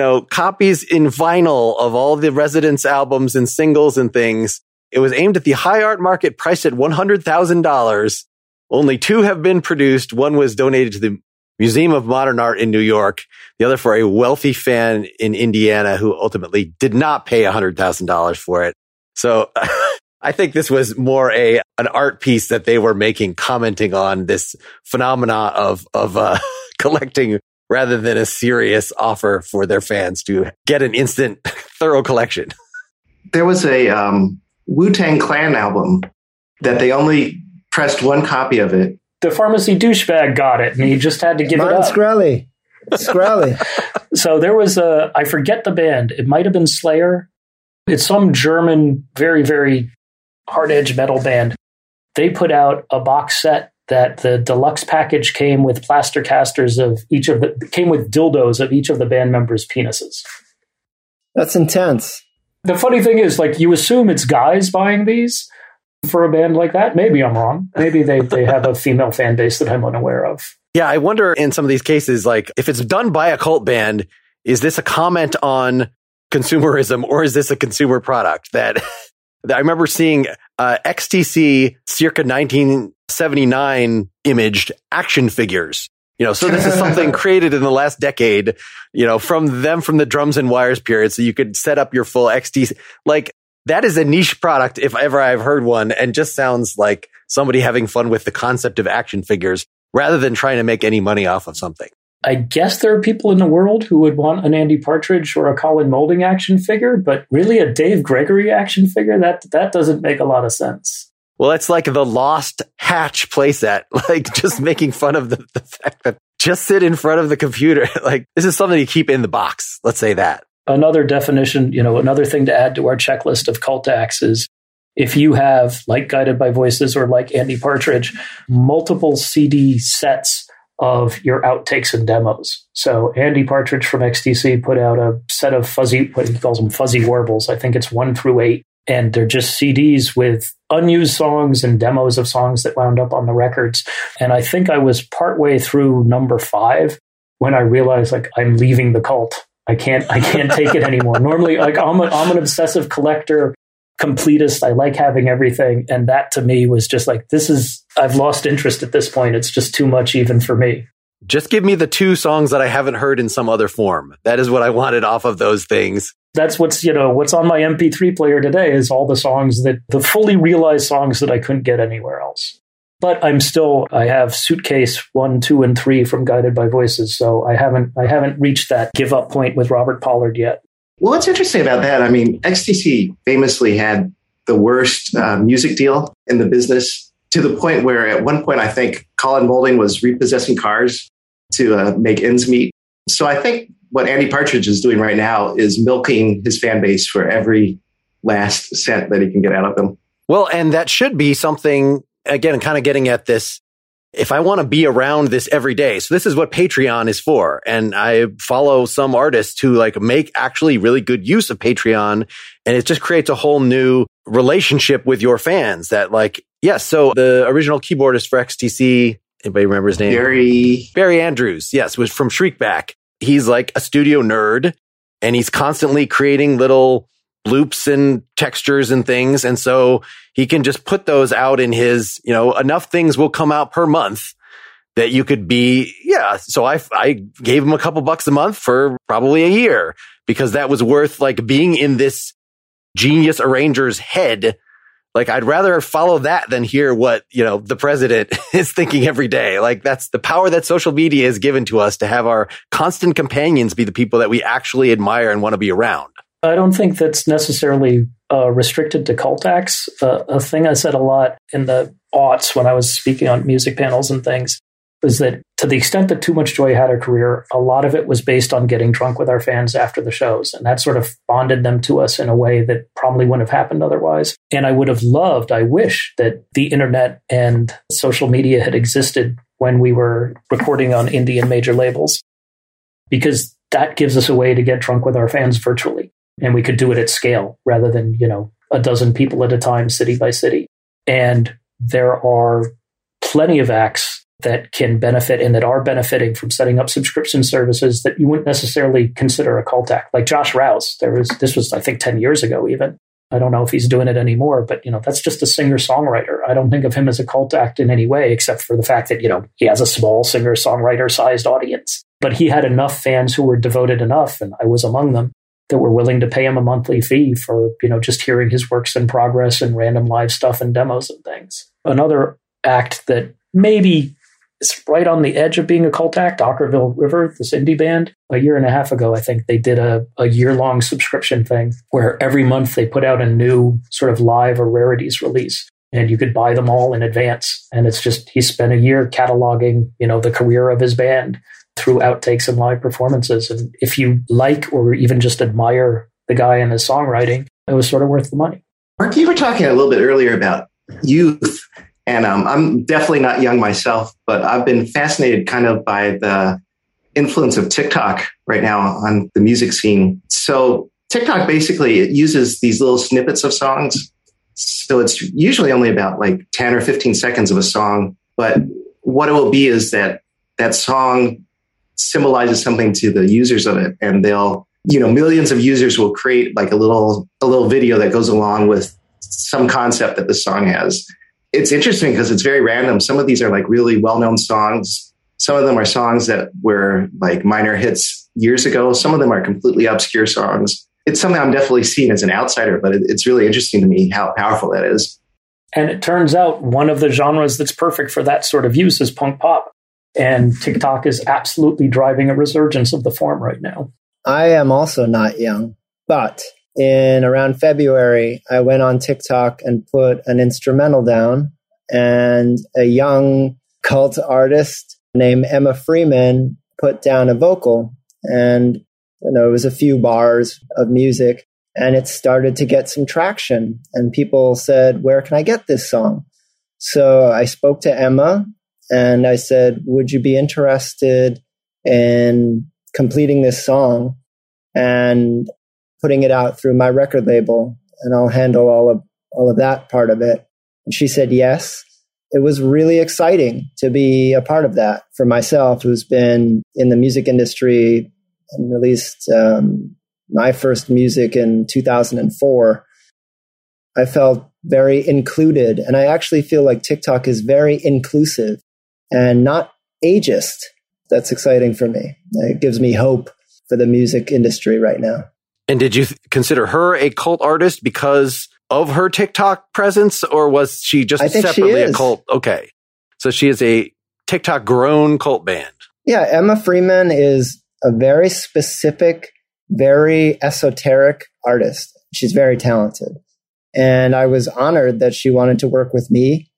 Speaker 1: copies in vinyl of all the Residents albums and singles and things, it was aimed at the high art market, priced at $100,000. Only 2 have been produced. One was donated to the Museum of Modern Art in New York, the other for a wealthy fan in Indiana who ultimately did not pay $100,000 for it. So I think this was more an art piece that they were making, commenting on this phenomena of collecting, rather than a serious offer for their fans to get an instant, thorough collection.
Speaker 4: There was a Wu-Tang Clan album that they only pressed 1 copy of it.
Speaker 2: The pharmacy douchebag got it, and he just had to give it up.
Speaker 3: Shkreli.
Speaker 2: So there was I forget the band. It might have been Slayer. It's some German, very, very hard-edge metal band. They put out a box set that the deluxe package came with plaster casters of came with dildos of each of the band members' penises.
Speaker 3: That's intense.
Speaker 2: The funny thing is, like, you assume it's guys buying these for a band like that. Maybe I'm wrong. Maybe they have a female fan base that I'm unaware of.
Speaker 1: Yeah, I wonder in some of these cases, like, if it's done by a cult band, is this a comment on consumerism or is this a consumer product? That I remember seeing XTC circa 1979 imaged action figures. So this is something created in the last decade, from the Drums and Wires period. So you could set up your full XTC. Like, that is a niche product if ever I've heard one, and just sounds like somebody having fun with the concept of action figures rather than trying to make any money off of something.
Speaker 2: I guess there are people in the world who would want an Andy Partridge or a Colin Moulding action figure, but really a Dave Gregory action figure, that doesn't make a lot of sense.
Speaker 1: Well, it's like the Lost Hatch playset, like just making fun of the fact that just sit in front of the computer. Like, this is something you keep in the box. Let's say that.
Speaker 2: Another definition, another thing to add to our checklist of cult acts is if you have, like Guided by Voices or like Andy Partridge, multiple CD sets of your outtakes and demos. So Andy Partridge from XTC put out a set of what he calls them fuzzy warbles. I think it's 1 through 8. And they're just CDs with unused songs and demos of songs that wound up on the records. And I think I was partway through number 5 when I realized, like, I'm leaving the cult. I can't take it anymore. Normally, like, I'm an obsessive collector, completist. I like having everything. And that to me was just like, I've lost interest at this point. It's just too much even for me.
Speaker 1: Just give me the 2 songs that I haven't heard in some other form. That is what I wanted off of those things.
Speaker 2: That's what's on my MP3 player today is all the fully realized songs that I couldn't get anywhere else. But I have Suitcase 1, 2, and 3 from Guided by Voices. So I haven't reached that give up point with Robert Pollard yet.
Speaker 4: Well, what's interesting about that, I mean, XTC famously had the worst music deal in the business, to the point where at one point, I think Colin Moulding was repossessing cars to make ends meet. So I think what Andy Partridge is doing right now is milking his fan base for every last cent that he can get out of them.
Speaker 1: Well, and that should be something, again, kind of getting at this. If I want to be around this every day, so this is what Patreon is for. And I follow some artists who like make actually really good use of Patreon. And it just creates a whole new relationship with your fans that, like, yes. So the original keyboardist for XTC, anybody remember his name? Barry Andrews. Yes. Was from Shriekback. He's like a studio nerd and he's constantly creating little loops and textures and things. And so he can just put those out in his, enough things will come out per month that you could be, yeah. So I gave him a couple bucks a month for probably a year because that was worth like being in this genius arranger's head. Like, I'd rather follow that than hear what, the president is thinking every day. Like, that's the power that social media has given to us to have our constant companions be the people that we actually admire and want to be around.
Speaker 2: I don't think that's necessarily restricted to cult acts. A thing I said a lot in the aughts when I was speaking on music panels and things is that to the extent that Too Much Joy had a career, a lot of it was based on getting drunk with our fans after the shows. And that sort of bonded them to us in a way that probably wouldn't have happened otherwise. And I wish that the internet and social media had existed when we were recording on indie and major labels, because that gives us a way to get drunk with our fans virtually. And we could do it at scale rather than, a dozen people at a time, city by city. And there are plenty of acts that can benefit and that are benefiting from setting up subscription services that you wouldn't necessarily consider a cult act. Like Josh Rouse, this was, I think, 10 years ago even. I don't know if he's doing it anymore, but, that's just a singer-songwriter. I don't think of him as a cult act in any way, except for the fact that, he has a small singer-songwriter-sized audience. But he had enough fans who were devoted enough, and I was among them, that were willing to pay him a monthly fee for, just hearing his works in progress and random live stuff and demos and things. Another act that maybe is right on the edge of being a cult act, Ockerville River, this indie band. A year and a half ago, I think they did a year-long subscription thing where every month they put out a new sort of live or rarities release. And you could buy them all in advance. And it's just, he spent a year cataloging, the career of his band through outtakes and live performances. And if you like or even just admire the guy and his songwriting, it was sort of worth the money.
Speaker 4: Mark, you were talking a little bit earlier about youth, and I'm definitely not young myself, but I've been fascinated kind of by the influence of TikTok right now on the music scene. So TikTok basically, it uses these little snippets of songs. So it's usually only about like 10 or 15 seconds of a song. But what it will be is that song symbolizes something to the users of it. And they'll, millions of users will create like a little video that goes along with some concept that the song has. It's interesting because it's very random. Some of these are like really well-known songs. Some of them are songs that were like minor hits years ago. Some of them are completely obscure songs. It's something I'm definitely seen as an outsider, but it's really interesting to me how powerful that is.
Speaker 2: And it turns out one of the genres that's perfect for that sort of use is punk pop. And TikTok is absolutely driving a resurgence of the form right now.
Speaker 3: I am also not young, but in around February, I went on TikTok and put an instrumental down, and a young cult artist named Emma Freeman put down a vocal, and it was a few bars of music, and it started to get some traction, and people said, "Where can I get this song?" So I spoke to Emma and I said, "Would you be interested in completing this song and putting it out through my record label, and I'll handle all of that part of it?" And she said yes. It was really exciting to be a part of that for myself, who's been in the music industry and released my first music in 2004. I felt very included, and I actually feel like TikTok is very inclusive and not ageist. That's exciting for me. It gives me hope for the music industry right now.
Speaker 1: And did you consider her a cult artist because of her TikTok presence, or was she just separately a cult? Okay. So she is a TikTok grown cult band.
Speaker 3: Yeah. Emma Freeman is a very specific, very esoteric artist. She's very talented. And I was honored that she wanted to work with me.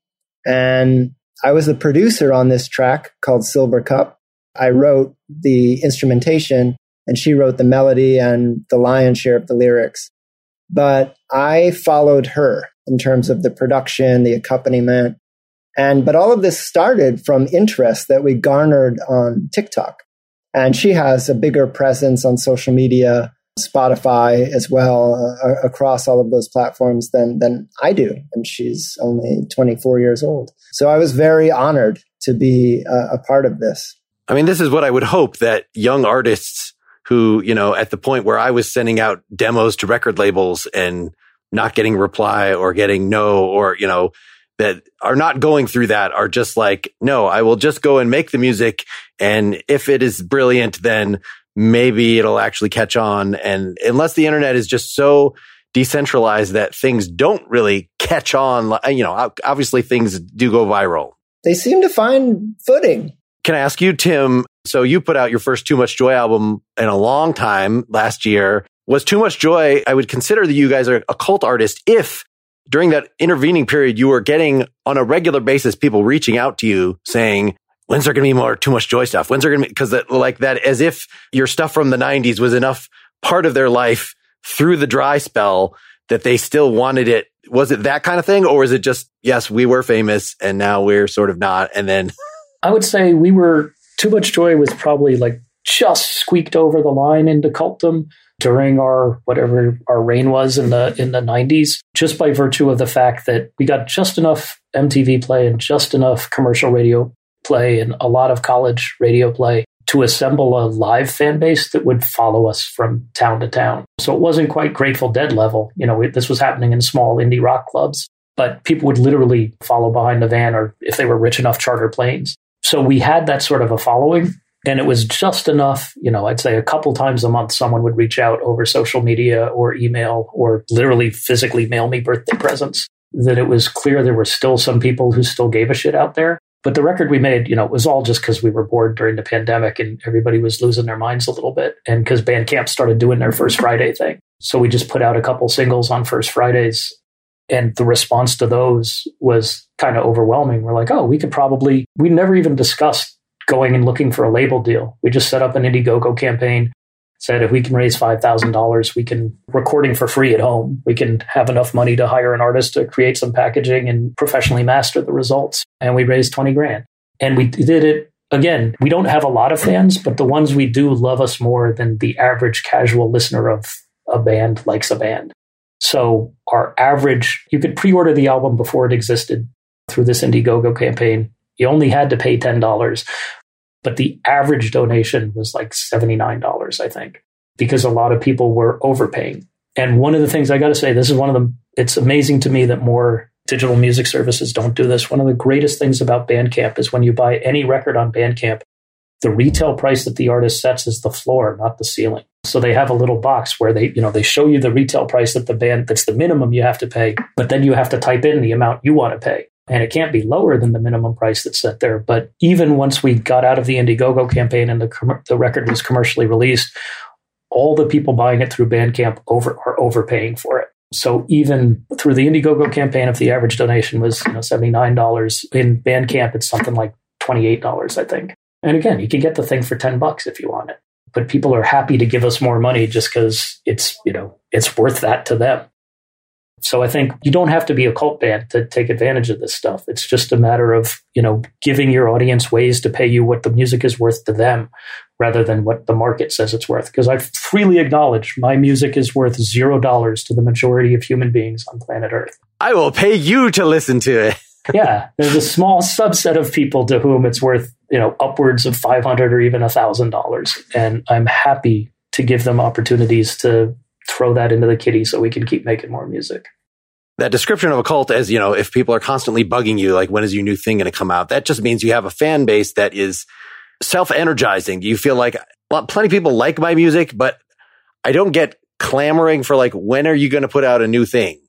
Speaker 3: And I was the producer on this track called Silver Cup. I wrote the instrumentation, and she wrote the melody and the lion's share of the lyrics. But I followed her in terms of the production, the accompaniment. But all of this started from interest that we garnered on TikTok. And she has a bigger presence on social media, Spotify as well, across all of those platforms than I do. And she's only 24 years old. So I was very honored to be a part of this.
Speaker 1: I mean, this is what I would hope, that young artists who, at the point where I was sending out demos to record labels and not getting reply or getting no, or, that are not going through that, are just like, no, I will just go and make the music. And if it is brilliant, then maybe it'll actually catch on. And unless the internet is just so decentralized that things don't really catch on, obviously things do go viral.
Speaker 3: They seem to find footing.
Speaker 1: Can I ask you, Tim? So you put out your first Too Much Joy album in a long time last year. Was Too Much Joy, I would consider that you guys are a cult artist if during that intervening period you were getting on a regular basis people reaching out to you saying, when's there going to be more Too Much Joy stuff? When's there going to be, because like that, as if your stuff from the 90s was enough part of their life through the dry spell that they still wanted it. Was it that kind of thing? Or is it just, yes, we were famous and now we're sort of not? And then
Speaker 2: I would say Too Much Joy was probably like just squeaked over the line into cultdom during our whatever our reign was in the 90s, just by virtue of the fact that we got just enough MTV play and just enough commercial radio play and a lot of college radio play to assemble a live fan base that would follow us from town to town. So it wasn't quite Grateful Dead level. This was happening in small indie rock clubs, but people would literally follow behind the van, or if they were rich enough, charter planes. So we had that sort of a following, and it was just enough, I'd say a couple times a month, someone would reach out over social media or email or literally physically mail me birthday presents, that it was clear there were still some people who still gave a shit out there. But the record we made, it was all just because we were bored during the pandemic and everybody was losing their minds a little bit. And because Bandcamp started doing their First Friday thing. So we just put out a couple singles on First Fridays. And the response to those was kind of overwhelming. We're like, we never even discussed going and looking for a label deal. We just set up an Indiegogo campaign. said, if we can raise $5,000, we can recording for free at home. We can have enough money to hire an artist to create some packaging and professionally master the results. And we raised 20 grand. And we did it again. We don't have a lot of fans, but the ones we do love us more than the average casual listener of a band likes a band. So our average, you could pre-order the album before it existed through this Indiegogo campaign. You only had to pay $10. But the average donation was like $79, I think, because a lot of people were overpaying. And one of the things I got to say, this is one of them. It's amazing to me that more digital music services don't do this. One of the greatest things about Bandcamp is when you buy any record on Bandcamp, the retail price that the artist sets is the floor, not the ceiling. So they have a little box where they show you the retail price that the band, that's the minimum you have to pay, but then you have to type in the amount you want to pay. And it can't be lower than the minimum price that's set there. But even once we got out of the Indiegogo campaign and the record was commercially released, all the people buying it through Bandcamp are overpaying for it. So even through the Indiegogo campaign, if the average donation was $79, in Bandcamp, it's something like $28, I think. And again, you can get the thing for $10 if you want it. But people are happy to give us more money just because it's worth that to them. So I think you don't have to be a cult band to take advantage of this stuff. It's just a matter of, giving your audience ways to pay you what the music is worth to them rather than what the market says it's worth. Because I freely acknowledge my music is worth $0 to the majority of human beings on planet Earth.
Speaker 1: I will pay you to listen to it.
Speaker 2: Yeah, there's a small subset of people to whom it's worth, upwards of $500 or even $1,000. And I'm happy to give them opportunities to throw that into the kitty so we can keep making more music.
Speaker 1: That description of a cult as, if people are constantly bugging you, like, when is your new thing going to come out? That just means you have a fan base that is self-energizing. Do you feel like, plenty of people like my music, but I don't get clamoring for like, when are you going to put out a new thing?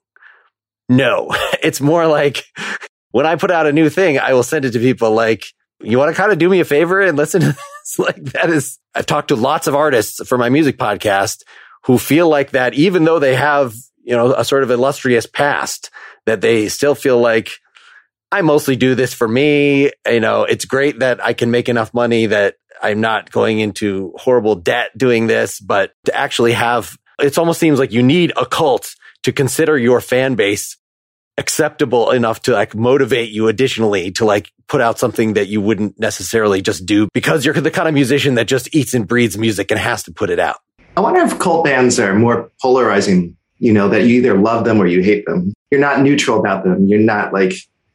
Speaker 1: No, it's more like when I put out a new thing, I will send it to people like, you want to kind of do me a favor and listen to this? Like, that is, I've talked to lots of artists for my music podcast who feel like that, even though they have, a sort of illustrious past, that they still feel like, I mostly do this for me. It's great that I can make enough money that I'm not going into horrible debt doing this, but to actually have, it almost seems like you need a cult to consider your fan base acceptable enough to like motivate you additionally to like put out something that you wouldn't necessarily just do because you're the kind of musician that just eats and breathes music and has to put it out.
Speaker 4: I wonder if cult bands are more polarizing, that you either love them or you hate them. You're not neutral about them. You're not like,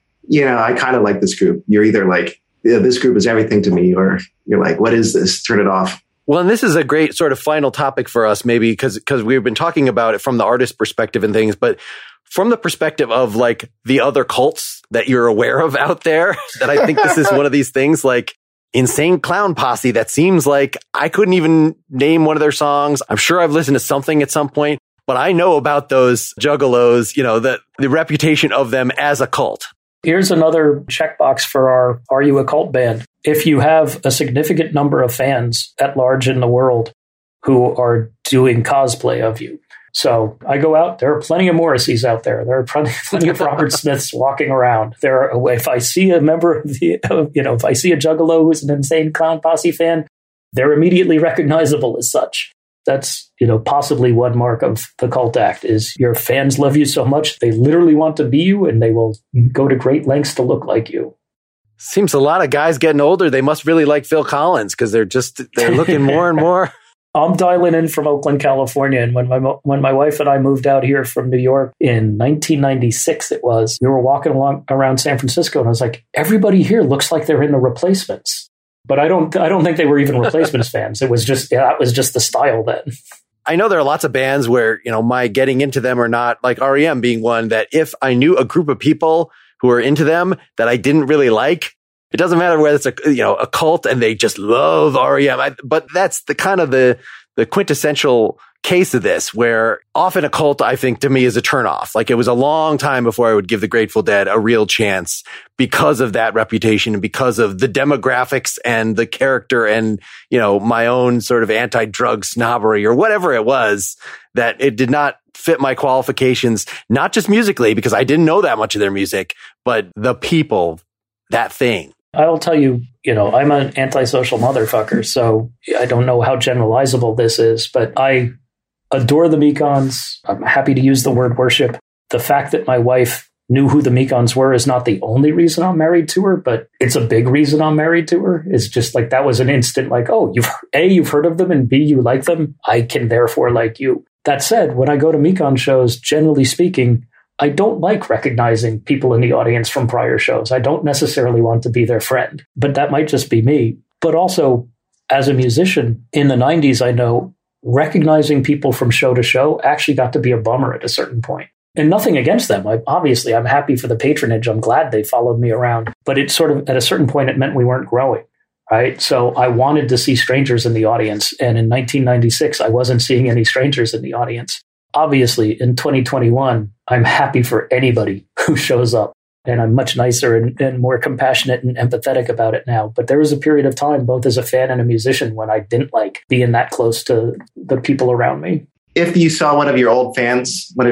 Speaker 4: I kind of like this group. You're either like, this group is everything to me, or you're like, what is this? Turn it off.
Speaker 1: Well, and this is a great sort of final topic for us, maybe because we've been talking about it from the artist perspective and things, but from the perspective of like the other cults that you're aware of out there, that I think this is one of these things like Insane Clown Posse that seems like I couldn't even name one of their songs. I'm sure I've listened to something at some point, but I know about those juggalos, the reputation of them as a cult.
Speaker 2: Here's another checkbox for Are You a Cult Band? If you have a significant number of fans at large in the world who are doing cosplay of you. So I go out, there are plenty of Morrisseys out there. There are plenty of Robert Smiths walking around. If I see a member of if I see a juggalo who's an Insane Clown Posse fan, they're immediately recognizable as such. That's, possibly one mark of the cult act is your fans love you so much, they literally want to be you and they will go to great lengths to look like you.
Speaker 1: Seems a lot of guys getting older, they must really like Phil Collins because they're looking more and more.
Speaker 2: I'm dialing in from Oakland, California. And when my wife and I moved out here from New York in 1996, we were walking around San Francisco and I was like, everybody here looks like they're in the Replacements. But I don't think they were even Replacements fans. It was just, that was just the style then.
Speaker 1: I know there are lots of bands where, my getting into them or not, like REM being one, that if I knew a group of people who are into them that I didn't really like, it doesn't matter whether it's a cult and they just love REM. But that's the kind of the quintessential case of this, where often a cult, I think, to me is a turnoff. Like, it was a long time before I would give the Grateful Dead a real chance because of that reputation and because of the demographics and the character and, my own sort of anti-drug snobbery or whatever it was, that it did not fit my qualifications, not just musically, because I didn't know that much of their music, but the people, that thing.
Speaker 2: I'll tell you, I'm an antisocial motherfucker, so I don't know how generalizable this is, but I adore the Mekons. I'm happy to use the word worship. The fact that my wife knew who the Mekons were is not the only reason I'm married to her, but it's a big reason I'm married to her. It's just like, that was an instant like, oh, you've heard of them, and B, you like them. I can therefore like you. That said, when I go to Mekon shows, generally speaking, I don't like recognizing people in the audience from prior shows. I don't necessarily want to be their friend, but that might just be me. But also, as a musician in the 90s, I know recognizing people from show to show actually got to be a bummer at a certain point. And nothing against them. I'm happy for the patronage. I'm glad they followed me around. But it sort of, at a certain point, it meant we weren't growing, right? So I wanted to see strangers in the audience. And in 1996, I wasn't seeing any strangers in the audience. Obviously, in 2021, I'm happy for anybody who shows up. And I'm much nicer and more compassionate and empathetic about it now. But there was a period of time, both as a fan and a musician, when I didn't like being that close to the people around me.
Speaker 4: If you saw one of your old fans from the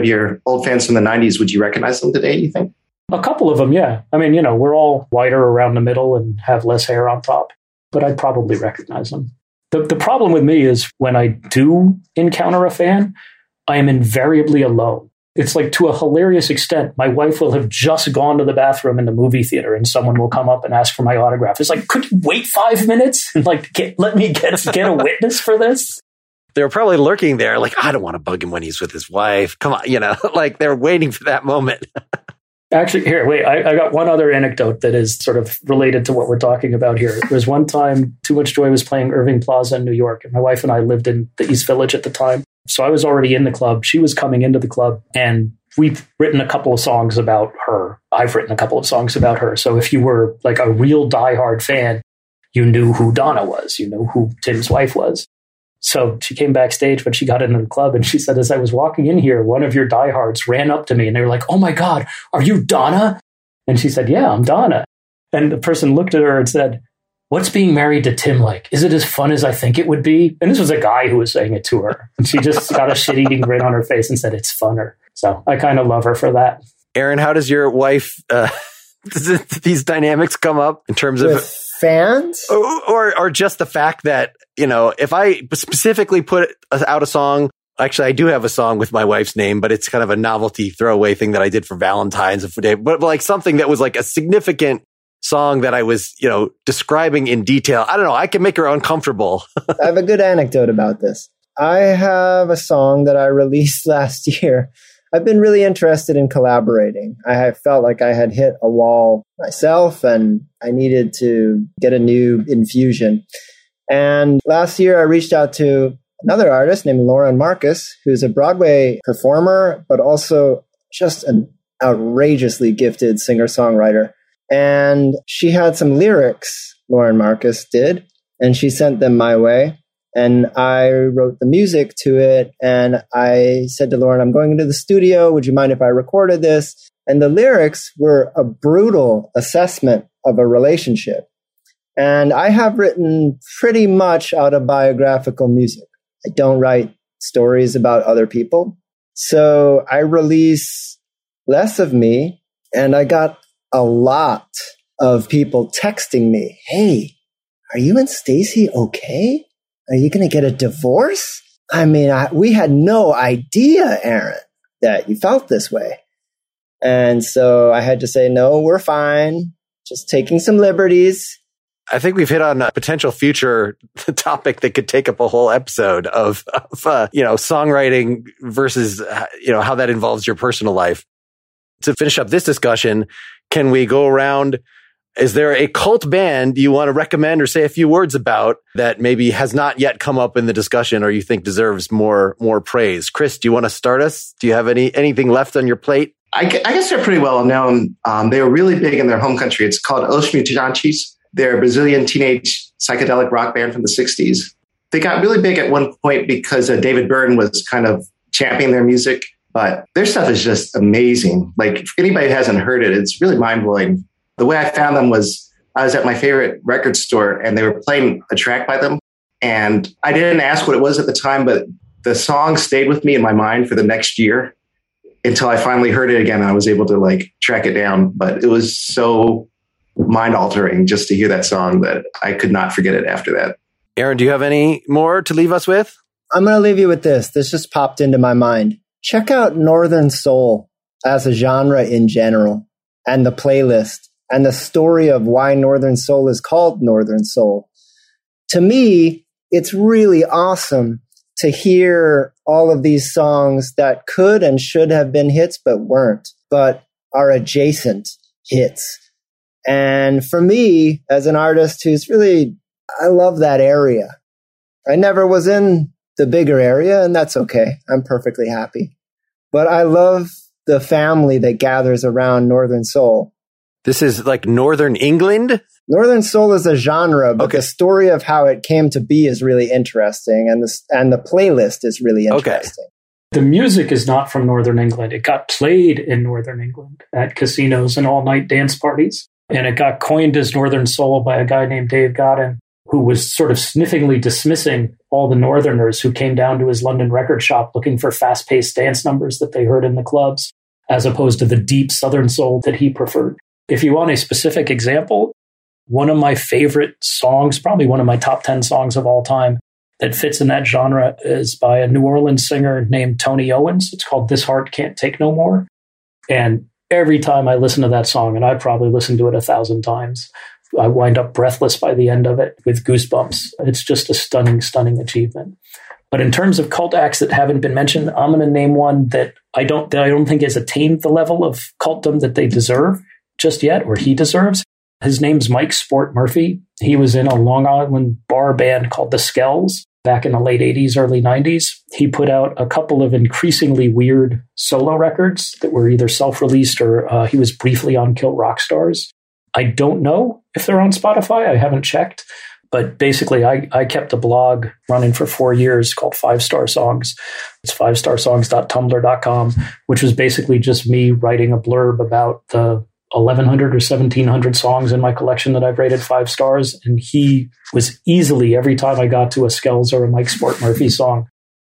Speaker 4: 90s, would you recognize them today, you think?
Speaker 2: A couple of them, yeah. I mean, we're all whiter around the middle and have less hair on top, but I'd probably recognize them. The problem with me is when I do encounter a fan, I am invariably alone. It's like, to a hilarious extent, my wife will have just gone to the bathroom in the movie theater and someone will come up and ask for my autograph. It's like, could you wait 5 minutes and let me get a witness for this?
Speaker 1: They're probably lurking there like, I don't want to bug him when he's with his wife. Come on, like they're waiting for that moment.
Speaker 2: Actually, here, wait, I got one other anecdote that is sort of related to what we're talking about here. There was one time Too Much Joy was playing Irving Plaza in New York, and my wife and I lived in the East Village at the time. So I was already in the club. She was coming into the club, and we've written a couple of songs about her. I've written a couple of songs about her. So if you were like a real diehard fan, you knew who Donna was. You knew who Tim's wife was. So she came backstage when she got into the club, and she said, as I was walking in here, one of your diehards ran up to me and they were like, oh my God, are you Donna? And she said, yeah, I'm Donna. And the person looked at her and said, what's being married to Tim like? Is it as fun as I think it would be? And this was a guy who was saying it to her. And she just got a shit-eating grin on her face and said, it's funner. So I kind of love her for that.
Speaker 1: Aaron, how does your wife, these dynamics come up in terms of
Speaker 3: fans?
Speaker 1: Or just the fact that, if I specifically put out a song, actually I do have a song with my wife's name, but it's kind of a novelty throwaway thing that I did for Valentine's Day, but like something that was like a significant song that I was, describing in detail. I don't know. I can make her uncomfortable.
Speaker 3: I have a good anecdote about this. I have a song that I released last year. I've been really interested in collaborating. I felt like I had hit a wall myself and I needed to get a new infusion. And last year I reached out to another artist named Lauren Marcus, who's a Broadway performer, but also just an outrageously gifted singer-songwriter. And she had some lyrics, Lauren Marcus did, and she sent them my way. And I wrote the music to it. And I said to Lauren, I'm going into the studio. Would you mind if I recorded this? And the lyrics were a brutal assessment of a relationship. And I have written pretty much autobiographical music. I don't write stories about other people. So I release less of me. And I got a lot of people texting me, hey, are you and Stacey okay? Are you going to get a divorce? I mean, we had no idea, Aaron, that you felt this way. And so I had to say, no, we're fine. Just taking some liberties.
Speaker 1: I think we've hit on a potential future topic that could take up a whole episode of songwriting versus, how that involves your personal life. To finish up this discussion, can we go around? Is there a cult band you want to recommend or say a few words about that maybe has not yet come up in the discussion or you think deserves more praise? Chris, do you want to start us? Do you have anything left on your plate?
Speaker 4: I guess they're pretty well known. They were really big in their home country. It's called Os Mutantes. They're a Brazilian teenage psychedelic rock band from the 60s. They got really big at one point because David Byrne was kind of championing their music, but their stuff is just amazing. Like, if anybody hasn't heard it, it's really mind-blowing. The way I found them was I was at my favorite record store and they were playing a track by them. And I didn't ask what it was at the time, but the song stayed with me in my mind for the next year until I finally heard it again. And I was able to track it down, but it was so mind altering just to hear that song that I could not forget it after that.
Speaker 1: Aaron, do you have any more to leave us with?
Speaker 3: I'm going to leave you with this. This just popped into my mind. Check out Northern Soul as a genre in general, and the playlist, and the story of why Northern Soul is called Northern Soul. To me, it's really awesome to hear all of these songs that could and should have been hits but weren't, but are adjacent hits. And for me, as an artist who's really, I love that area. I never was in the bigger area, and that's okay. I'm perfectly happy. But I love the family that gathers around Northern Soul.
Speaker 1: This is like Northern England?
Speaker 3: Northern Soul is a genre, but the story of how it came to be is really interesting, and the playlist is really interesting.
Speaker 2: The music is not from Northern England. It got played in Northern England at casinos and all-night dance parties, and it got coined as Northern Soul by a guy named Dave Godin, who was sort of sniffingly dismissing all the Northerners who came down to his London record shop looking for fast-paced dance numbers that they heard in the clubs, as opposed to the deep Southern soul that he preferred. If you want a specific example, one of my favorite songs, probably one of my top 10 songs of all time that fits in that genre, is by a New Orleans singer named Tony Owens. It's called This Heart Can't Take No More. And every time I listen to that song, and I probably listened to it 1,000 times, I wind up breathless by the end of it with goosebumps. It's just a stunning, stunning achievement. But in terms of cult acts that haven't been mentioned, I'm going to name one that I don't think has attained the level of cultdom that they deserve just yet, or he deserves. His name's Mike Sport Murphy. He was in a Long Island bar band called the Skells back in the late 80s, early 90s. He put out a couple of increasingly weird solo records that were either self-released or he was briefly on Kill Rock Stars. I don't know if they're on Spotify. I haven't checked. But basically, I kept a blog running for 4 years called 5-Star Songs. It's 5starsongs.tumblr.com, which was basically just me writing a blurb about the 1,100 or 1,700 songs in my collection that I've rated 5 stars. And he was easily, every time I got to a Skells or a Mike Sport Murphy song,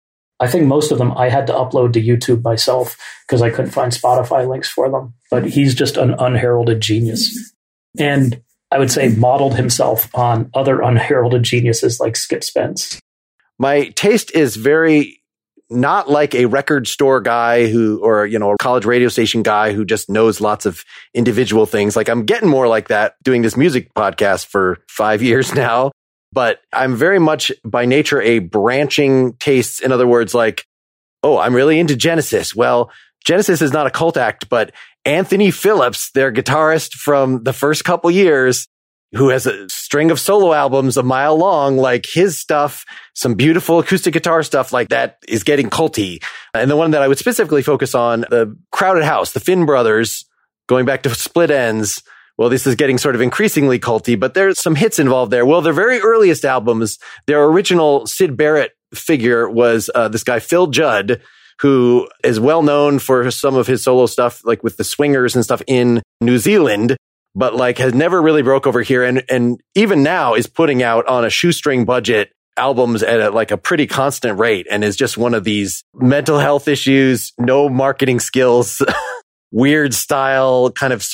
Speaker 2: I think most of them I had to upload to YouTube myself because I couldn't find Spotify links for them. But he's just an unheralded genius. And I would say modeled himself on other unheralded geniuses like Skip Spence.
Speaker 1: My taste is very not like a record store guy or a college radio station guy who just knows lots of individual things. Like, I'm getting more like that doing this music podcast for 5 years now, but I'm very much by nature a branching taste. In other words, like, oh, I'm really into Genesis. Well, Genesis is not a cult act, but Anthony Phillips, their guitarist from the first couple years, who has a string of solo albums a mile long, like his stuff, some beautiful acoustic guitar stuff like that is getting culty. And the one that I would specifically focus on, the Crowded House, the Finn brothers, going back to Split Enz. Well, this is getting sort of increasingly culty, but there's some hits involved there. Well, their very earliest albums, their original Syd Barrett figure was this guy, Phil Judd, who is well known for some of his solo stuff, like with the Swingers and stuff in New Zealand, but like has never really broke over here. And even now is putting out on a shoestring budget albums at a pretty constant rate, and is just one of these mental health issues, no marketing skills, weird style, kind of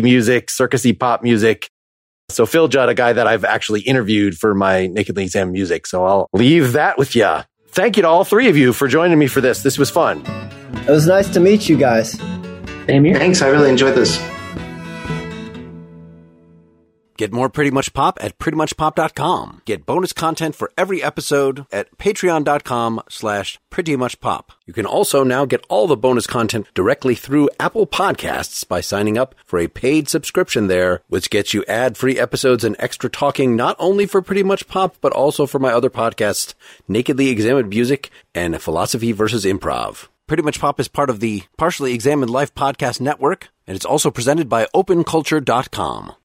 Speaker 1: circusy pop music. So Phil Judd, a guy that I've actually interviewed for my Nakedly Examined Music. So I'll leave that with ya. Thank you to all three of you for joining me for this. This was fun.
Speaker 3: It was nice to meet you guys.
Speaker 2: Same here.
Speaker 4: Thanks. I really enjoyed this.
Speaker 5: Get more Pretty Much Pop at prettymuchpop.com. Get bonus content for every episode at patreon.com/prettymuchpop. You can also now get all the bonus content directly through Apple Podcasts by signing up for a paid subscription there, which gets you ad-free episodes and extra talking not only for Pretty Much Pop, but also for my other podcasts, Nakedly Examined Music and Philosophy vs. Improv. Pretty Much Pop is part of the Partially Examined Life Podcast Network, and it's also presented by OpenCulture.com.